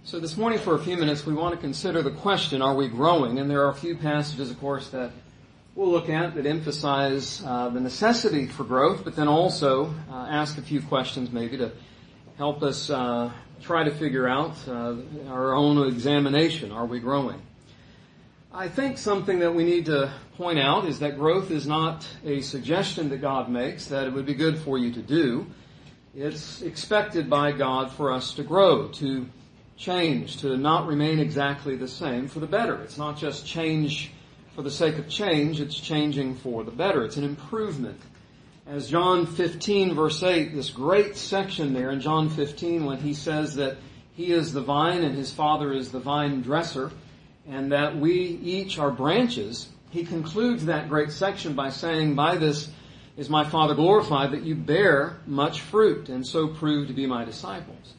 So this morning for a few minutes we want to consider the question, are we growing? And there are a few passages, of course, that we'll look at that emphasize the necessity for growth, but then also ask a few questions maybe to help us try to figure out our own examination. Are we growing? I think something that we need to point out is that growth is not a suggestion that God makes that it would be good for you to do. It's expected by God for us to grow, to change, to not remain exactly the same for the better. It's not just change for the sake of change, it's changing for the better. It's an improvement. As John 15 verse 8, this great section there in John 15 when he says that he is the vine and his Father is the vine dresser and that we each are branches, he concludes that great section by saying, by this is my Father glorified that you bear much fruit and so prove to be my disciples.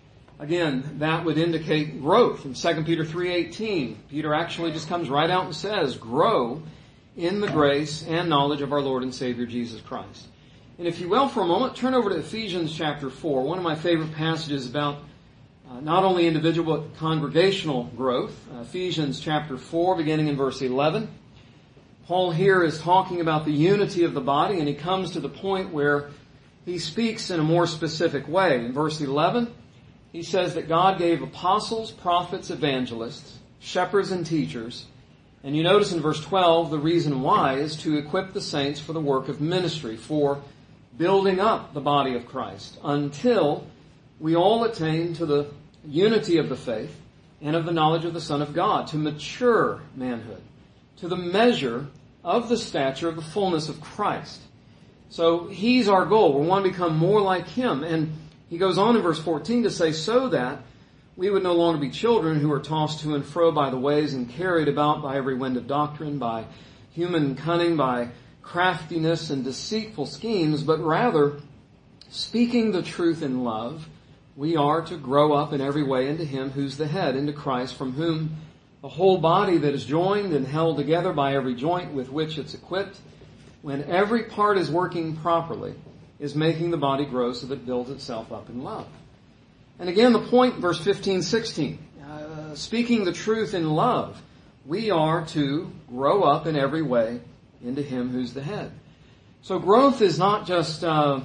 Again, that would indicate growth. In 2 Peter 3:18, Peter actually just comes right out and says, grow in the grace and knowledge of our Lord and Savior Jesus Christ. And if you will, for a moment, turn over to Ephesians chapter 4, one of my favorite passages about not only individual but congregational growth. Ephesians chapter 4, beginning in verse 11. Paul here is talking about the unity of the body, and he comes to the point where he speaks in a more specific way. In verse 11, he says that God gave apostles, prophets, evangelists, shepherds, and teachers. And you notice in verse 12, the reason why is to equip the saints for the work of ministry, for building up the body of Christ, until we all attain to the unity of the faith and of the knowledge of the Son of God, to mature manhood, to the measure of the stature of the fullness of Christ. So he's our goal. We want to become more like him. And he goes on in verse 14 to say, so that we would no longer be children who are tossed to and fro by the waves and carried about by every wind of doctrine, by human cunning, by craftiness and deceitful schemes, but rather, speaking the truth in love, we are to grow up in every way into him who's the head, into Christ, from whom the whole body that is joined and held together by every joint with which it's equipped, when every part is working properly, is making the body grow so that it builds itself up in love. And again, the point, verse 15, 16, speaking the truth in love, we are to grow up in every way into him who's the head. So growth is not just,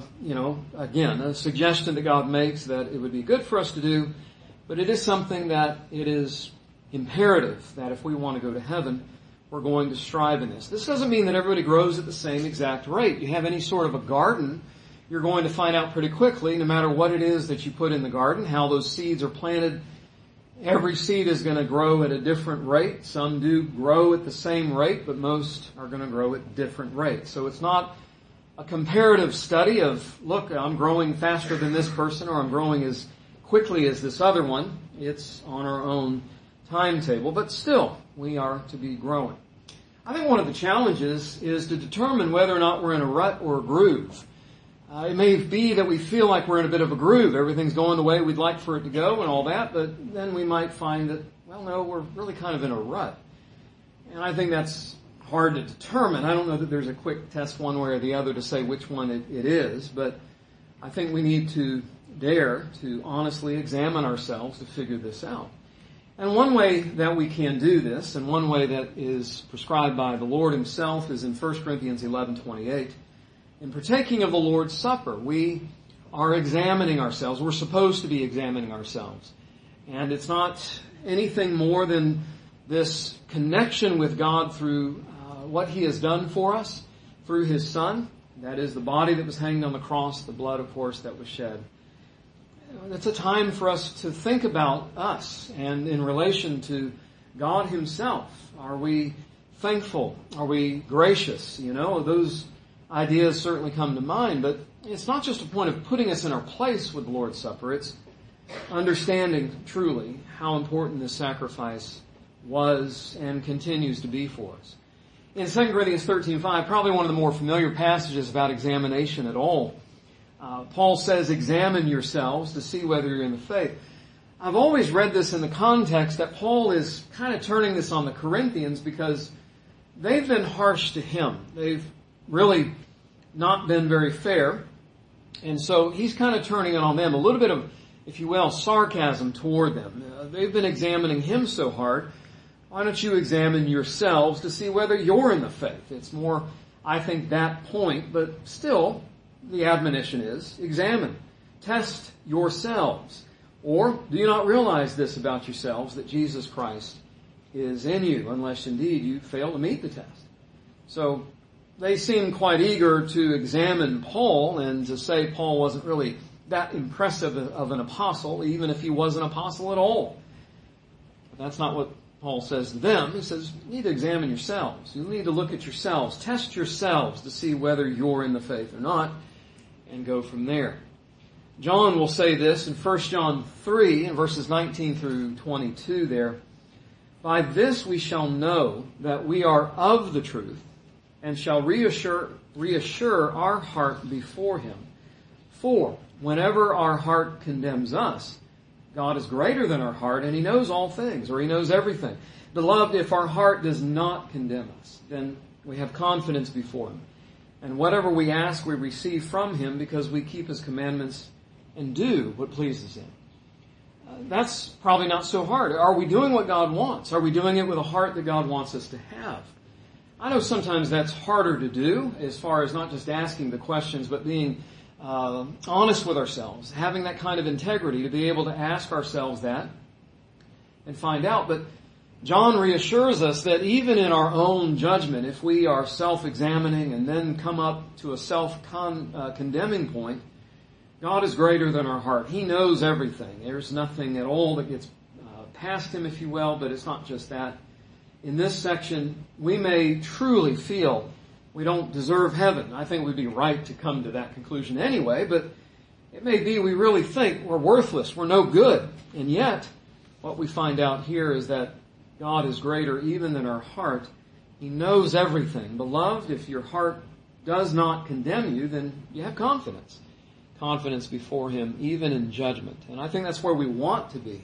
again, a suggestion that God makes that it would be good for us to do, but it is something that it is imperative that if we want to go to heaven, we're going to strive in this. This doesn't mean that everybody grows at the same exact rate. You have any sort of a garden, you're going to find out pretty quickly, no matter what it is that you put in the garden, how those seeds are planted. Every seed is going to grow at a different rate. Some do grow at the same rate, but most are going to grow at different rates. So it's not a comparative study of, look, I'm growing faster than this person, or I'm growing as quickly as this other one. It's on our own timetable, but still, we are to be growing. I think one of the challenges is to determine whether or not we're in a rut or a groove. It may be that we feel like we're in a bit of a groove. Everything's going the way we'd like for it to go and all that, but then we might find that, well, no, we're really kind of in a rut. And I think that's hard to determine. I don't know that there's a quick test one way or the other to say which one it is, but I think we need to dare to honestly examine ourselves to figure this out. And one way that we can do this, and one way that is prescribed by the Lord himself, is in 1 Corinthians 11:28. In partaking of the Lord's Supper, we are examining ourselves. We're supposed to be examining ourselves. And it's not anything more than this connection with God through what he has done for us, through his Son. That is the body that was hanged on the cross, the blood, of course, that was shed. It's a time for us to think about us and in relation to God himself. Are we thankful? Are we gracious? Those ideas certainly come to mind, but it's not just a point of putting us in our place with the Lord's Supper. It's understanding truly how important this sacrifice was and continues to be for us. In 2 Corinthians 13:5, probably one of the more familiar passages about examination at all, Paul says, examine yourselves to see whether you're in the faith. I've always read this in the context that Paul is kind of turning this on the Corinthians because they've been harsh to him. They've really not been very fair. And so he's kind of turning it on them. A little bit of if you will, sarcasm toward them. They've been examining him so hard. Why don't you examine yourselves to see whether you're in the faith? It's more, I think, that point, but still, the admonition is, examine, test yourselves. Or, do you not realize this about yourselves, that Jesus Christ is in you, unless indeed you fail to meet the test? So, they seem quite eager to examine Paul and to say Paul wasn't really that impressive of an apostle, even if he was an apostle at all. But that's not what Paul says to them. He says, you need to examine yourselves. You need to look at yourselves, test yourselves to see whether you're in the faith or not, and go from there. John will say this in 1 John 3, in verses 19 through 22 there. By this we shall know that we are of the truth, and shall reassure our heart before him. For whenever our heart condemns us, God is greater than our heart, and he knows all things, or he knows everything. Beloved, if our heart does not condemn us, then we have confidence before him. And whatever we ask, we receive from him, because we keep his commandments and do what pleases him. That's probably not so hard. Are we doing what God wants? Are we doing it with a heart that God wants us to have? I know sometimes that's harder to do, as far as not just asking the questions, but being honest with ourselves, having that kind of integrity to be able to ask ourselves that and find out. But John reassures us that even in our own judgment, if we are self-examining and then come up to a self-condemning point, God is greater than our heart. He knows everything. There's nothing at all that gets past him, if you will, but it's not just that. In this section, we may truly feel we don't deserve heaven. I think we'd be right to come to that conclusion anyway, but it may be we really think we're worthless, we're no good. And yet, what we find out here is that God is greater even than our heart. He knows everything. Beloved, if your heart does not condemn you, then you have confidence. Confidence before him, even in judgment. And I think that's where we want to be.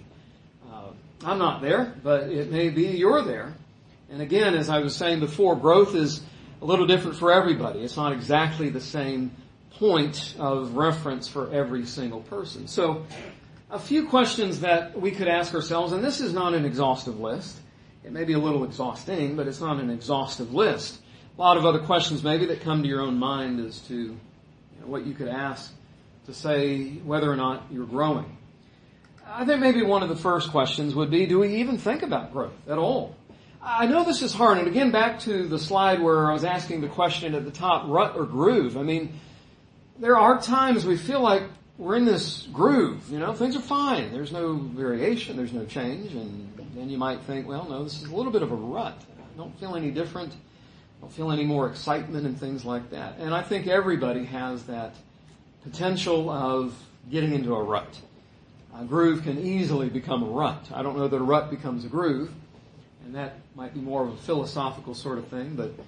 I'm not there, but it may be you're there. And again, as I was saying before, growth is a little different for everybody. It's not exactly the same point of reference for every single person. So, a few questions that we could ask ourselves, and this is not an exhaustive list. It may be a little exhausting, but it's not an exhaustive list. A lot of other questions maybe that come to your own mind as to what you could ask to say whether or not you're growing. I think maybe one of the first questions would be, do we even think about growth at all? I know this is hard, and again, back to the slide where I was asking the question at the top, rut or groove. I mean, there are times we feel like we're in this groove, things are fine. There's no variation, there's no change, and then you might think, well, no, this is a little bit of a rut. I don't feel any different. I don't feel any more excitement and things like that. And I think everybody has that potential of getting into a rut. A groove can easily become a rut. I don't know that a rut becomes a groove, and that might be more of a philosophical sort of thing, but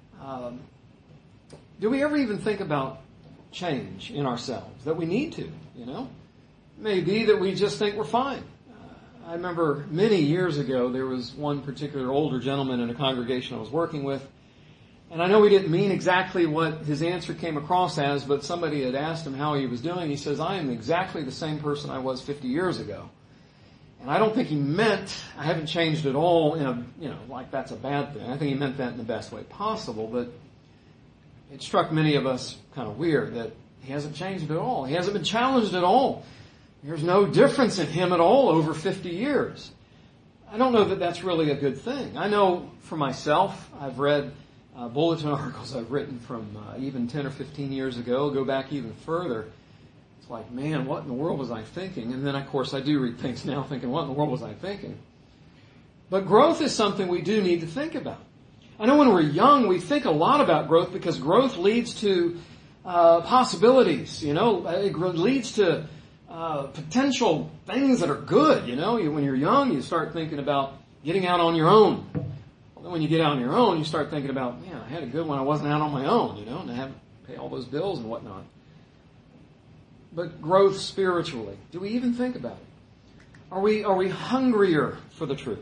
do we ever even think about change in ourselves, that we need to, It may be that we just think we're fine. I remember many years ago, there was one particular older gentleman in a congregation I was working with, and I know he didn't mean exactly what his answer came across as, but somebody had asked him how he was doing. He says, I am exactly the same person I was 50 years ago. And I don't think he meant, I haven't changed at all in a, like that's a bad thing. I think he meant that in the best way possible, but it struck many of us kind of weird that he hasn't changed at all. He hasn't been challenged at all. There's no difference in him at all over 50 years. I don't know that that's really a good thing. I know for myself, I've read bulletin articles I've written from even 10 or 15 years ago, go back even further. It's like, man, what in the world was I thinking? And then, of course, I do read things now thinking, what in the world was I thinking? But growth is something we do need to think about. I know when we're young, we think a lot about growth because growth leads to possibilities, It leads to potential things that are good, When you're young, you start thinking about getting out on your own. Then when you get out on your own, you start thinking about, man, I had a good one. I wasn't out on my own, and I have to pay all those bills and whatnot. But growth spiritually, do we even think about it? Are we hungrier for the truth?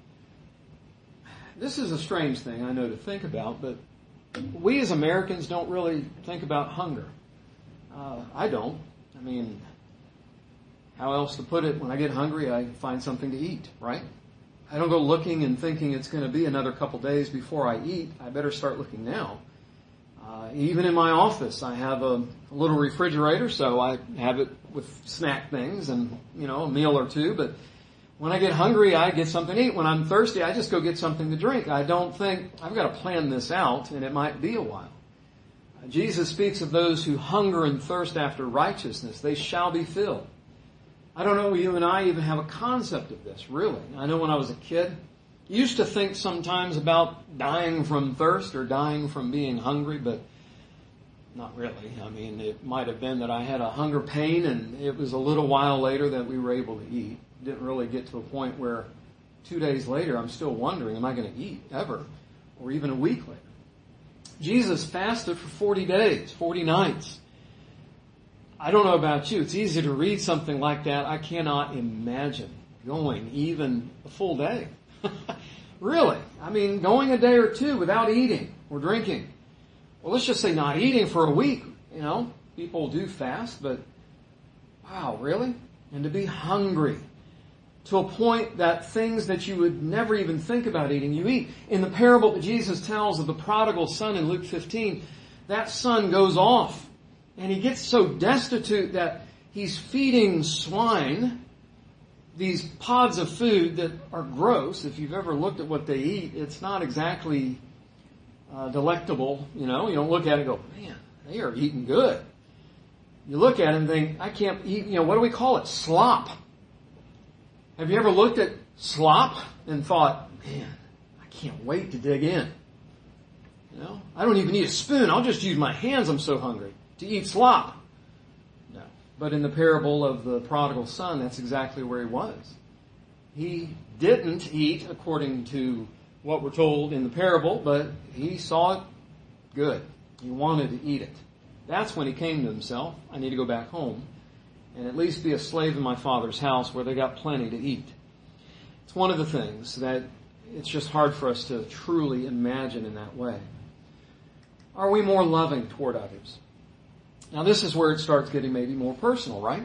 This is a strange thing, I know, to think about, but we as Americans don't really think about hunger. I don't. I mean, how else to put it, when I get hungry, I find something to eat, right? I don't go looking and thinking it's going to be another couple days before I eat. I better start looking now. Even in my office, I have a little refrigerator, so I have it with snack things and, a meal or two. But when I get hungry, I get something to eat. When I'm thirsty, I just go get something to drink. I don't think, I've got to plan this out, and it might be a while. Jesus speaks of those who hunger and thirst after righteousness. They shall be filled. I don't know, you and I even have a concept of this, really. I know when I was a kid, I used to think sometimes about dying from thirst or dying from being hungry, but not really. I mean, it might have been that I had a hunger pain, and it was a little while later that we were able to eat. Didn't really get to a point where 2 days later I'm still wondering, am I going to eat ever? Or even a week later. Jesus fasted for 40 days, 40 nights. I don't know about you. It's easy to read something like that. I cannot imagine going even a full day. Really. I mean, going a day or two without eating or drinking. Well, let's just say not eating for a week. People do fast, but wow, really? And to be hungry to a point that things that you would never even think about eating, you eat. In the parable that Jesus tells of the prodigal son in Luke 15, that son goes off and he gets so destitute that he's feeding swine these pods of food that are gross. If you've ever looked at what they eat, it's not exactly delectable. You don't look at it and go, man, they are eating good. You look at it and think, I can't eat, what do we call it? Slop. Have you ever looked at slop and thought, man, I can't wait to dig in? I don't even need a spoon. I'll just use my hands. I'm so hungry to eat slop. No. But in the parable of the prodigal son, that's exactly where he was. He didn't eat according to what we're told in the parable, but he saw it good. He wanted to eat it. That's when he came to himself. I need to go back home and at least be a slave in my father's house where they got plenty to eat. It's one of the things that it's just hard for us to truly imagine in that way. Are we more loving toward others? Now this is where it starts getting maybe more personal, right?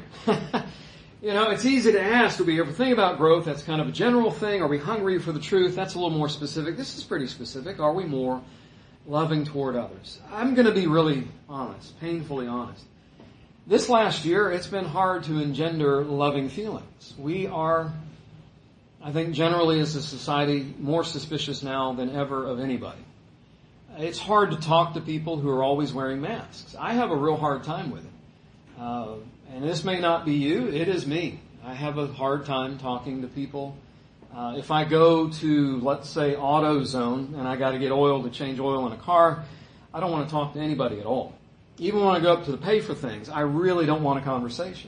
It's easy to ask, do we ever think about growth? That's kind of a general thing. Are we hungry for the truth? That's a little more specific. This is pretty specific. Are we more loving toward others? I'm going to be really honest, painfully honest. This last year, it's been hard to engender loving feelings. We are, I think generally as a society, more suspicious now than ever of anybody. It's hard to talk to people who are always wearing masks. I have a real hard time with it. And this may not be you, it is me. I have a hard time talking to people. If I go to, let's say, AutoZone, and I got to get oil to change oil in a car, I don't want to talk to anybody at all. Even when I go up to the pay for things, I really don't want a conversation.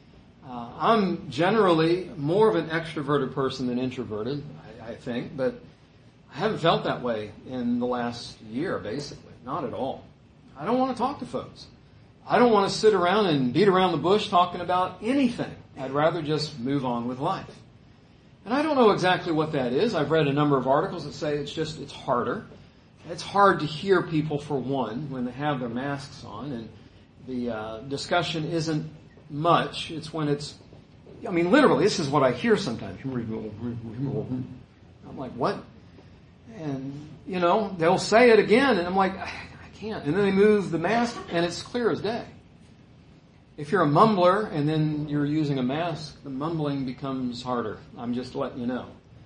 I'm generally more of an extroverted person than introverted, I think, but I haven't felt that way in the last year, basically. Not at all. I don't want to talk to folks. I don't want to sit around and beat around the bush talking about anything. I'd rather just move on with life. And I don't know exactly what that is. I've read a number of articles that say it's harder. It's hard to hear people, for one, when they have their masks on, and the discussion isn't much. It's when literally, this is what I hear sometimes. I'm like, what? And, they'll say it again, and I'm like, I can't. And then they move the mask, and it's clear as day. If you're a mumbler and then you're using a mask, the mumbling becomes harder. I'm just letting you know.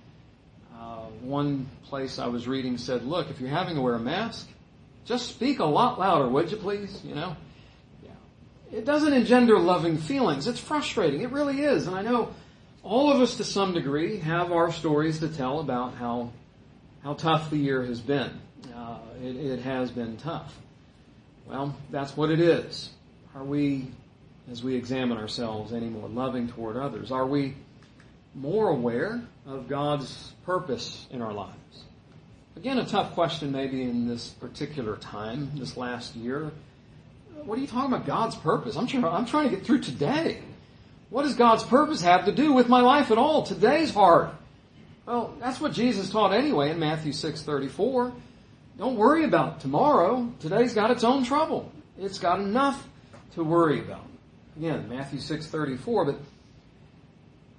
One place I was reading said, look, if you're having to wear a mask, just speak a lot louder, would you please? Yeah. It doesn't engender loving feelings. It's frustrating. It really is. And I know all of us to some degree have our stories to tell about how tough the year has been. It has been tough. Well, that's what it is. Are we, as we examine ourselves, any more loving toward others? Are we more aware of God's purpose in our lives? Again, a tough question maybe in this particular time, this last year. What are you talking about, God's purpose? I'm trying to get through today. What does God's purpose have to do with my life at all? Today's hard. Well, that's what Jesus taught anyway in Matthew 6:34. Don't worry about tomorrow. Today's got its own trouble. It's got enough to worry about. Again, Matthew 6:34. But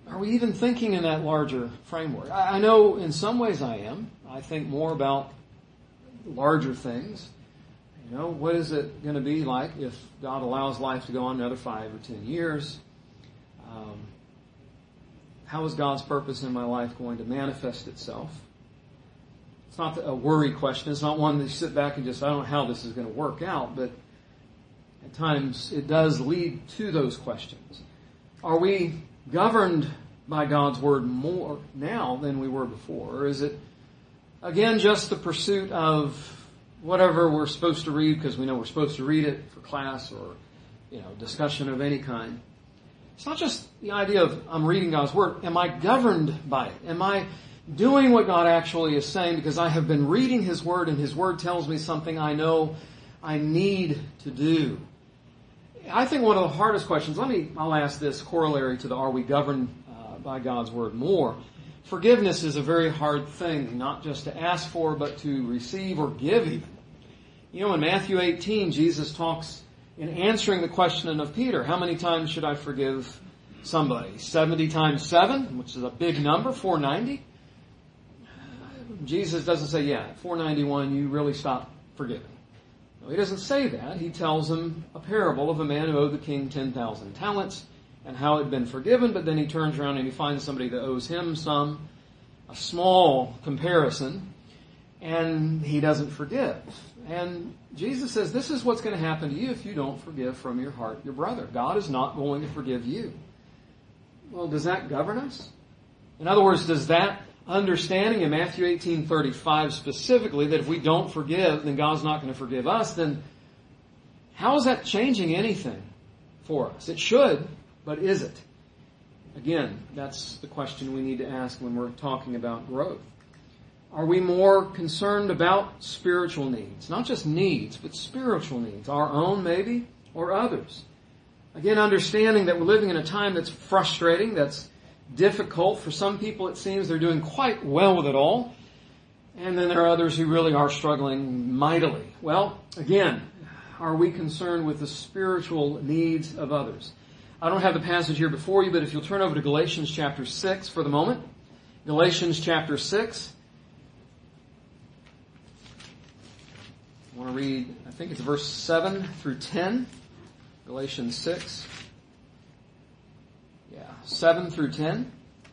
Are we even thinking in that larger framework? I know in some ways I am. I think more about larger things. You know, what is it going to be like if God allows life to go on another 5 or 10 years? How is God's purpose in my life going to manifest itself? It's not a worry question. It's not one that you sit back and just, I don't know how this is going to work out, but at times it does lead to those questions. Are we governed by God's Word more now than we were before? Or is it, again, just the pursuit of whatever we're supposed to read because we know we're supposed to read it for class or, discussion of any kind? It's not just the idea of I'm reading God's Word. Am I governed by it? Am I doing what God actually is saying because I have been reading His Word and His Word tells me something I know I need to do? I think one of the hardest questions, I'll ask this corollary to the are we governed by God's Word more? Forgiveness is a very hard thing, not just to ask for, but to receive or give even. In Matthew 18, Jesus talks in answering the question of Peter, how many times should I forgive somebody? 70 times 7, which is a big number, 490. Jesus doesn't say, 491, you really stop forgiving. No, he doesn't say that. He tells him a parable of a man who owed the king 10,000 talents and how it had been forgiven, but then he turns around and he finds somebody that owes him a small comparison, and he doesn't forgive. And Jesus says, this is what's going to happen to you if you don't forgive from your heart your brother. God is not going to forgive you. Well, does that govern us? In other words, does that understanding in Matthew 18:35 specifically that if we don't forgive, then God's not going to forgive us, then how is that changing anything for us? It should, but is it? Again, that's the question we need to ask when we're talking about growth. Are we more concerned about spiritual needs? Not just needs, but spiritual needs. Our own, maybe, or others. Again, understanding that we're living in a time that's frustrating, that's difficult. For some people, it seems they're doing quite well with it all. And then there are others who really are struggling mightily. Well, again, are we concerned with the spiritual needs of others? I don't have the passage here before you, but if you'll turn over to Galatians chapter 6 for the moment. Galatians chapter 6. I want to read, I think it's verse 7 through 10. Galatians 6. 7 through 10.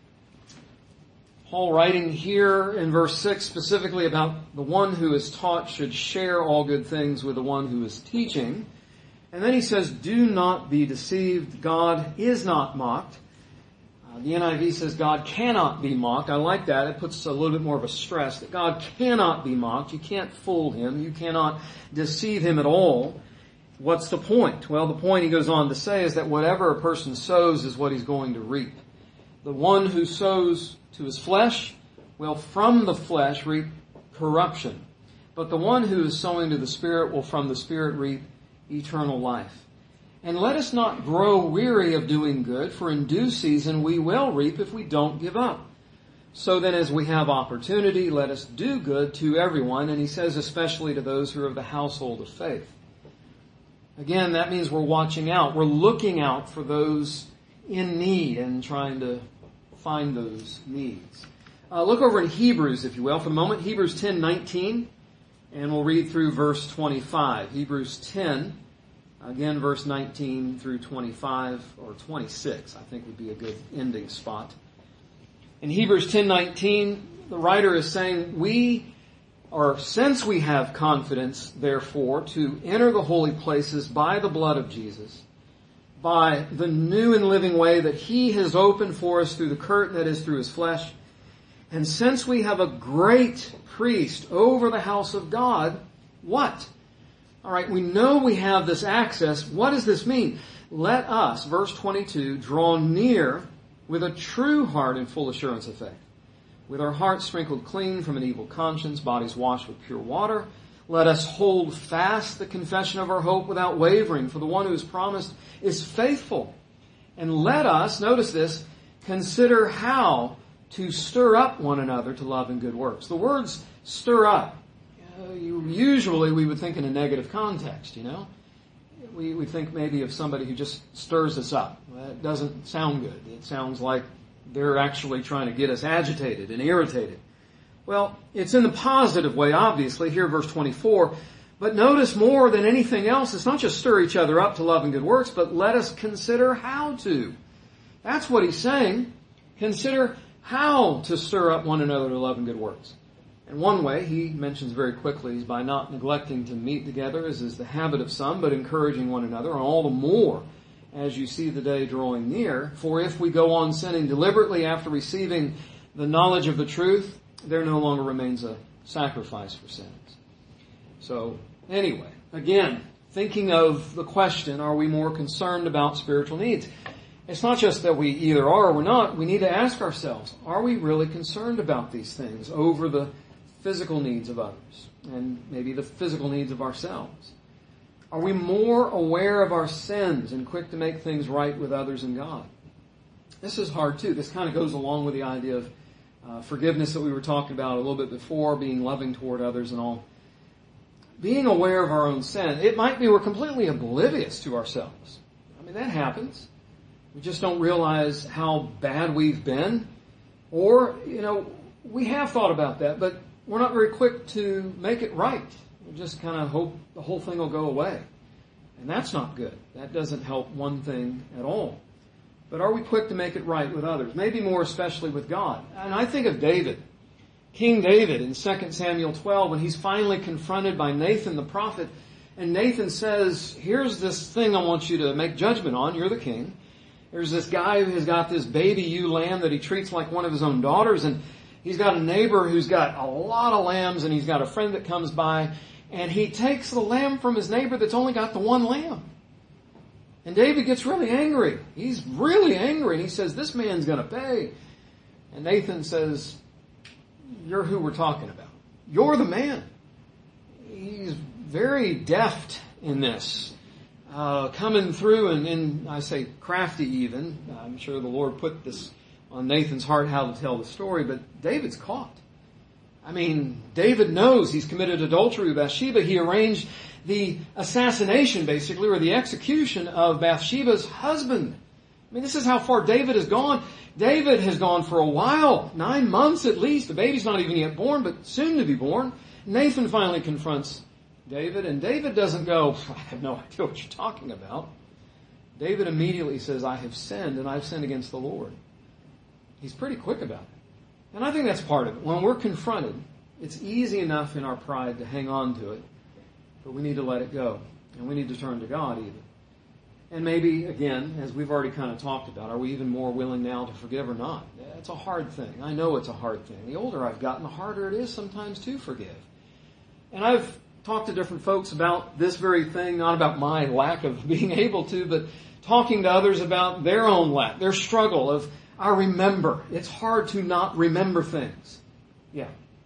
Paul writing here in verse 6 specifically about the one who is taught should share all good things with the one who is teaching. And then he says, do not be deceived. God is not mocked. The NIV says God cannot be mocked. I like that. It puts a little bit more of a stress that God cannot be mocked. You can't fool Him. You cannot deceive Him at all. What's the point? Well, the point, he goes on to say, is that whatever a person sows is what he's going to reap. The one who sows to his flesh will from the flesh reap corruption. But the one who is sowing to the Spirit will from the Spirit reap eternal life. And let us not grow weary of doing good, for in due season we will reap if we don't give up. So then as we have opportunity, let us do good to everyone, and he says especially to those who are of the household of faith. Again, that means we're watching out. We're looking out for those in need and trying to find those needs. Look over in Hebrews, if you will, for a moment. Hebrews 10:19, and we'll read through verse 25. Hebrews 10, again, verse 19 through 25, or 26, I think would be a good ending spot. In Hebrews 10:19, the writer is saying, since we have confidence, therefore, to enter the holy places by the blood of Jesus, by the new and living way that He has opened for us through the curtain that is through His flesh, and since we have a great priest over the house of God, what? All right, we know we have this access. What does this mean? Let us, verse 22, draw near with a true heart and full assurance of faith, with our hearts sprinkled clean from an evil conscience, bodies washed with pure water. Let us hold fast the confession of our hope without wavering, for the one who is promised is faithful. And let us, notice this, consider how to stir up one another to love and good works. The words stir up, usually we would think in a negative context, We think maybe of somebody who just stirs us up. That doesn't sound good. It sounds like They're actually trying to get us agitated and irritated. Well, it's in the positive way, obviously, here verse 24. But notice more than anything else, it's not just stir each other up to love and good works, but let us consider how to. That's what he's saying. Consider how to stir up one another to love and good works. And one way he mentions very quickly is by not neglecting to meet together, as is the habit of some, but encouraging one another, and all the more as you see the day drawing near. For if we go on sinning deliberately after receiving the knowledge of the truth, there no longer remains a sacrifice for sins. So, anyway, again, thinking of the question, are we more concerned about spiritual needs? It's not just that we either are or we're not. We need to ask ourselves, are we really concerned about these things over the physical needs of others and maybe the physical needs of ourselves? Are we more aware of our sins and quick to make things right with others and God? This is hard too. This kind of goes along with the idea of forgiveness that we were talking about a little bit before, being loving toward others and all. Being aware of our own sin, it might be we're completely oblivious to ourselves. I mean, that happens. We just don't realize how bad we've been. Or, we have thought about that, but we're not very quick to make it right. We just kind of hope the whole thing will go away. And that's not good. That doesn't help one thing at all. But are we quick to make it right with others? Maybe more especially with God. And I think of David. King David in 2 Samuel 12, when he's finally confronted by Nathan the prophet, and Nathan says, here's this thing I want you to make judgment on. You're the king. There's this guy who has got this baby ewe lamb that he treats like one of his own daughters, and he's got a neighbor who's got a lot of lambs, and he's got a friend that comes by, and he takes the lamb from his neighbor that's only got the one lamb. And David gets really angry. He's really angry, and he says, this man's going to pay. And Nathan says, you're who we're talking about. You're the man. He's very deft in this. Coming through and I say crafty even. I'm sure the Lord put this on Nathan's heart how to tell the story, but David's caught. I mean, David knows he's committed adultery with Bathsheba. He arranged the assassination, basically, or the execution of Bathsheba's husband. I mean, this is how far David has gone. David has gone for a while, 9 months at least. The baby's not even yet born, but soon to be born. Nathan finally confronts David, and David doesn't go, I have no idea what you're talking about. David immediately says, I have sinned, and I've sinned against the Lord. He's pretty quick about it. And I think that's part of it. When we're confronted, it's easy enough in our pride to hang on to it, but we need to let it go. And we need to turn to God even. And maybe, again, as we've already kind of talked about, are we even more willing now to forgive or not? It's a hard thing. I know it's a hard thing. The older I've gotten, the harder it is sometimes to forgive. And I've talked to different folks about this very thing, not about my lack of being able to, but talking to others about their own lack, their struggle of, I remember. It's hard to not remember things. Yeah.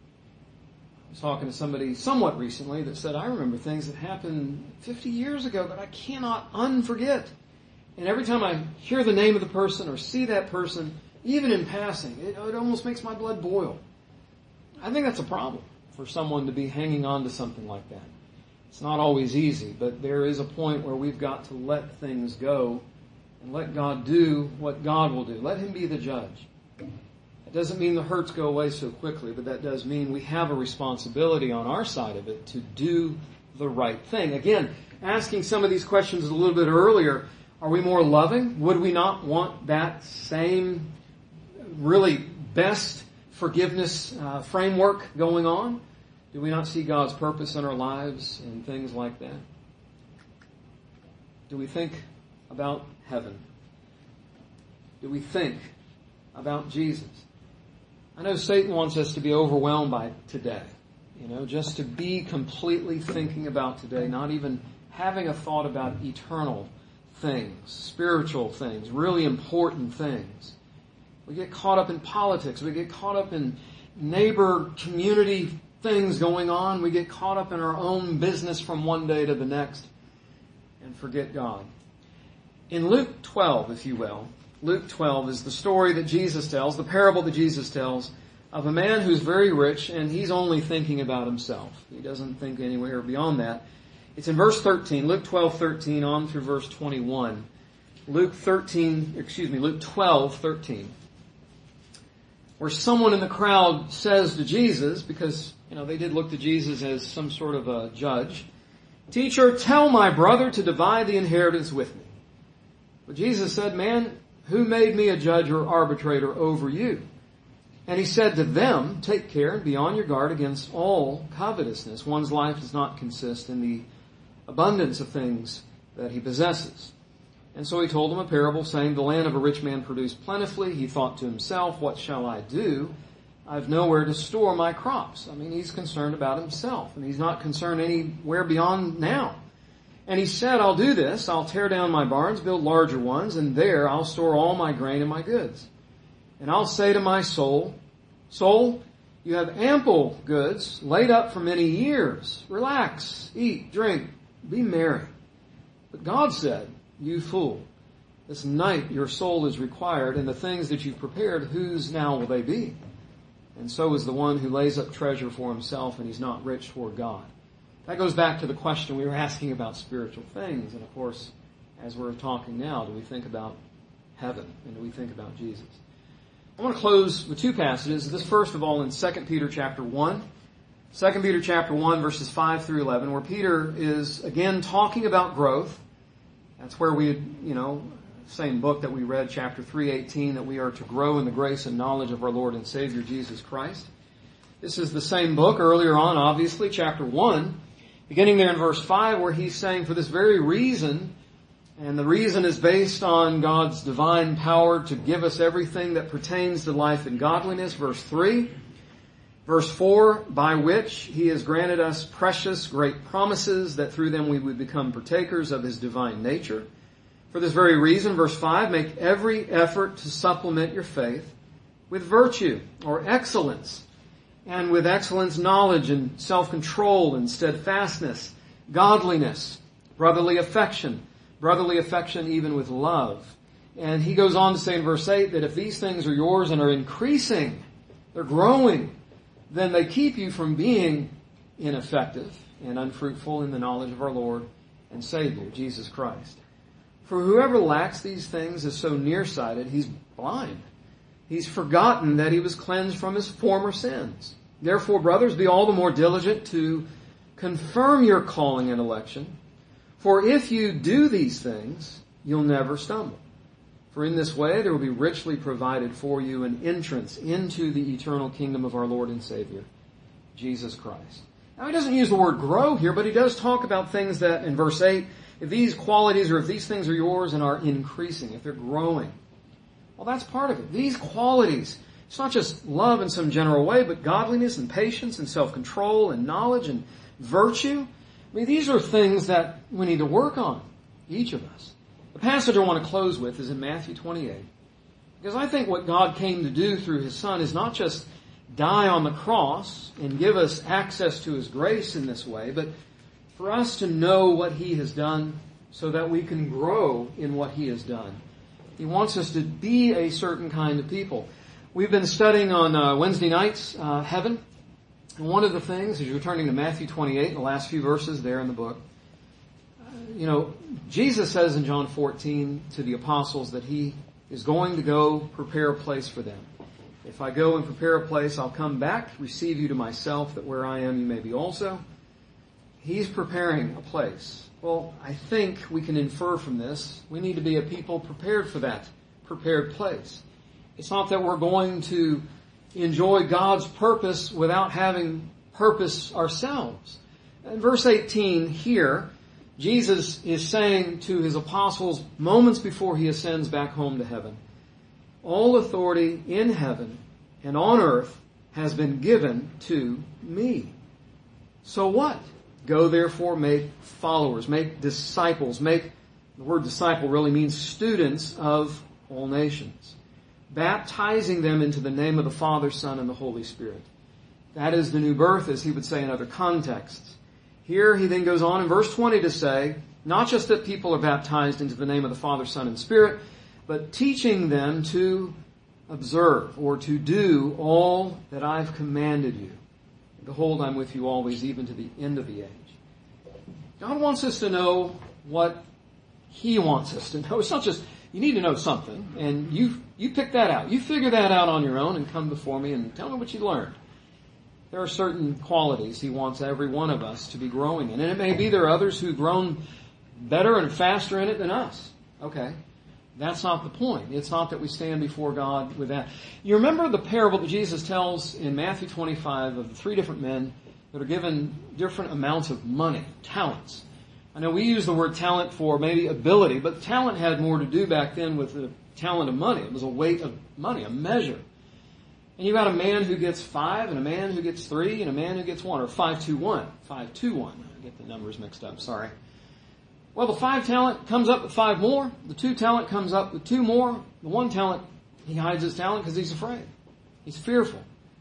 I was talking to somebody somewhat recently that said, I remember things that happened 50 years ago that I cannot unforget. And every time I hear the name of the person or see that person, even in passing, it almost makes my blood boil. I think that's a problem for someone to be hanging on to something like that. It's not always easy, but there is a point where we've got to let things go and let God do what God will do. Let Him be the judge. It doesn't mean the hurts go away so quickly, but that does mean we have a responsibility on our side of it to do the right thing. Again, asking some of these questions a little bit earlier, are we more loving? Would we not want that same really best forgiveness framework going on? Do we not see God's purpose in our lives and things like that? Do we think about heaven? Do we think about Jesus? I know Satan wants us to be overwhelmed by today. Just to be completely thinking about today, not even having a thought about eternal things, spiritual things, really important things. We get caught up in politics. We get caught up in neighbor, community things going on. We get caught up in our own business from one day to the next and forget God. In Luke 12, if you will, Luke 12 is the story that Jesus tells, the parable that Jesus tells of a man who's very rich and he's only thinking about himself. He doesn't think anywhere beyond that. It's in verse 13, Luke 12:13 on through verse 21. Luke 12:13. where someone in the crowd says to Jesus, because, they did look to Jesus as some sort of a judge, "Teacher, tell my brother to divide the inheritance with me." But Jesus said, "Man, who made me a judge or arbitrator over you?" And he said to them, "Take care and be on your guard against all covetousness. One's life does not consist in the abundance of things that he possesses." And so he told them a parable, saying, "The land of a rich man produced plentifully. He thought to himself, 'What shall I do? I've nowhere to store my crops.'" He's concerned about himself, and he's not concerned anywhere beyond now. "And he said, 'I'll do this. I'll tear down my barns, build larger ones, and there I'll store all my grain and my goods. And I'll say to my soul, Soul, you have ample goods laid up for many years. Relax, eat, drink, be merry.' But God said, 'You fool, this night your soul is required, and the things that you've prepared, whose now will they be? And so is the one who lays up treasure for himself, and he's not rich toward God.'" That goes back to the question we were asking about spiritual things. And of course, as we're talking now, do we think about heaven? And do we think about Jesus? I want to close with two passages. This first of all in 2 Peter chapter 1. 2 Peter chapter 1 verses 5 through 11, where Peter is again talking about growth. That's where we, same book that we read, chapter 3:18, that we are to grow in the grace and knowledge of our Lord and Savior Jesus Christ. This is the same book earlier on, obviously, chapter 1, beginning there in verse 5, where he's saying for this very reason, and the reason is based on God's divine power to give us everything that pertains to life and godliness. Verse 3. Verse 4, "By which he has granted us precious great promises, that through them we would become partakers of his divine nature. For this very reason," verse 5, "make every effort to supplement your faith with virtue," or excellence, "and with excellence knowledge and self-control and steadfastness, godliness, brotherly affection even with love." And he goes on to say in verse 8 that if these things are yours and are increasing, they're growing, then they keep you from being ineffective and unfruitful in the knowledge of our Lord and Savior, Jesus Christ. For whoever lacks these things is so nearsighted, he's blind. He's forgotten that he was cleansed from his former sins. Therefore, brothers, be all the more diligent to confirm your calling and election. For if you do these things, you'll never stumble. For in this way there will be richly provided for you an entrance into the eternal kingdom of our Lord and Savior, Jesus Christ. Now he doesn't use the word grow here, but he does talk about things that in verse 8, if these qualities or if these things are yours and are increasing, if they're growing. Well, that's part of it. These qualities, it's not just love in some general way, but godliness and patience and self-control and knowledge and virtue. These are things that we need to work on, each of us. The passage I want to close with is in Matthew 28. Because I think what God came to do through His Son is not just die on the cross and give us access to His grace in this way, but for us to know what He has done so that we can grow in what He has done. He wants us to be a certain kind of people. We've been studying on Wednesday nights heaven. And one of the things, as you're turning to Matthew 28, the last few verses there in the book, Jesus says in John 14 to the apostles that He is going to go prepare a place for them. If I go and prepare a place, I'll come back, receive you to myself, that where I am you may be also. He's preparing a place. Well, I think we can infer from this, we need to be a people prepared for that prepared place. It's not that we're going to enjoy God's purpose without having purpose ourselves. In verse 18 here, Jesus is saying to His apostles moments before He ascends back home to heaven, all authority in heaven and on earth has been given to me. So what? Go therefore, make followers, make disciples, the word disciple really means students of all nations, baptizing them into the name of the Father, Son, and the Holy Spirit. That is the new birth, as he would say in other contexts. Here he then goes on in verse 20 to say, not just that people are baptized into the name of the Father, Son, and Spirit, but teaching them to observe or to do all that I've commanded you. Behold, I'm with you always, even to the end of the age. God wants us to know what He wants us to know. It's not just you need to know something, and you pick that out. You figure that out on your own and come before me and tell me what you learned. There are certain qualities He wants every one of us to be growing in. And it may be there are others who've grown better and faster in it than us. Okay. That's not the point. It's not that we stand before God with that. You remember the parable that Jesus tells in Matthew 25 of the 3 different men that are given different amounts of money, talents. I know we use the word talent for maybe ability, but talent had more to do back then with the talent of money. It was a weight of money, a measure. And you got a man who gets 5, and a man who gets 3, and a man who gets 1, or 5-2-1. 5-2-1. I get the numbers mixed up, sorry. Well, the 5 talent comes up with 5 more. The 2 talent comes up with 2 more. The 1 talent, he hides his talent because he's afraid. He's fearful.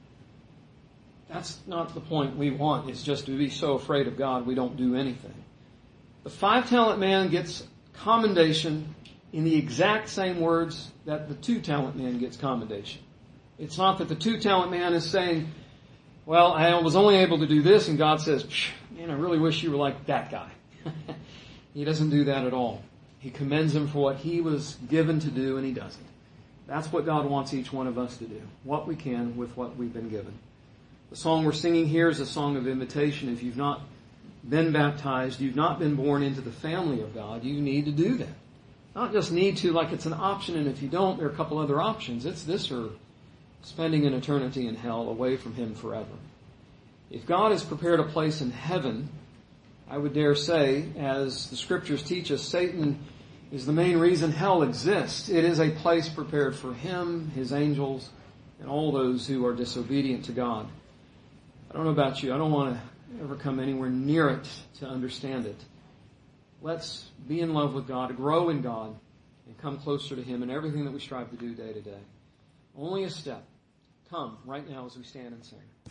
That's not the point we want. It's just to be so afraid of God we don't do anything. The 5 talent man gets commendation in the exact same words that the 2 talent man gets commendation. It's not that the 2 talent man is saying, well, I was only able to do this, and God says, man, I really wish you were like that guy. He doesn't do that at all. He commends him for what he was given to do, and he doesn't. That's what God wants each one of us to do, what we can with what we've been given. The song we're singing here is a song of invitation. If you've not been baptized, you've not been born into the family of God, you need to do that. Not just need to like it's an option, and if you don't, there are a couple other options. It's this or spending an eternity in hell away from Him forever. If God has prepared a place in heaven, I would dare say, as the Scriptures teach us, Satan is the main reason hell exists. It is a place prepared for him, his angels, and all those who are disobedient to God. I don't know about you. I don't want to ever come anywhere near it to understand it. Let's be in love with God, grow in God, and come closer to Him in everything that we strive to do day to day. Only a step. Come right now as we stand and sing.